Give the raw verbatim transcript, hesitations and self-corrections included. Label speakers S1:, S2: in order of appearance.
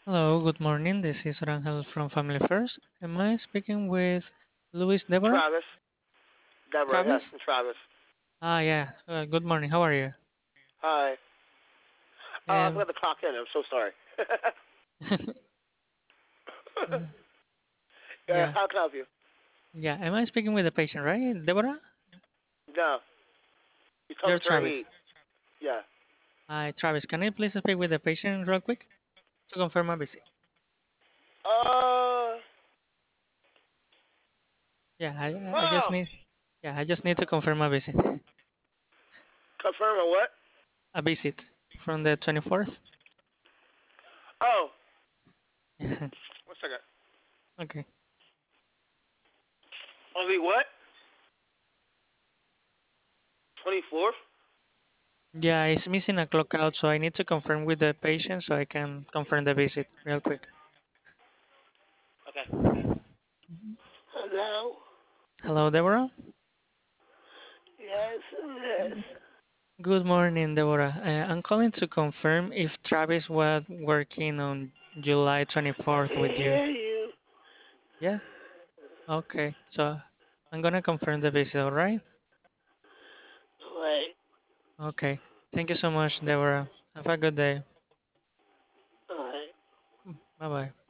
S1: Hello, good morning. This is Rangel from Family First. Am I speaking with Luis Deborah?
S2: Travis. Deborah, yes,
S1: Travis?
S2: and Travis.
S1: Ah, yeah. Uh, good morning. How are you?
S2: Hi. Oh, I
S1: Um,
S2: forgot to clock in. I'm so sorry. yeah,
S1: yeah,
S2: how can I help you?
S1: yeah. Am I speaking with the patient, right, Deborah?
S2: No, you told
S1: You're
S2: me to
S1: Travis.
S2: eat. Yeah.
S1: Hi, Travis. Can I please speak with the patient real quick to confirm a visit?
S2: Uh,
S1: Yeah, I, I just
S2: oh,
S1: need. Yeah, I just need to confirm a visit.
S2: confirm a what?
S1: A visit from the twenty-fourth.
S2: Oh, one second.
S1: Okay.
S2: Only what? twenty-fourth?
S1: Yeah, it's missing a clock out, so I need to confirm with the patient so I can confirm the visit real quick.
S2: Okay. Hello?
S1: Hello, Deborah.
S2: Yes, yes.
S1: Good morning, Deborah. Uh, I'm calling to confirm if Travis was working on July
S2: I
S1: twenty-fourth
S2: can
S1: with you.
S2: hear you.
S1: Yeah? Okay. So I'm gonna confirm the visit, all right?
S2: Wait.
S1: Okay. Thank you so much, Deborah. Have a good day.
S2: Alright.
S1: Bye bye.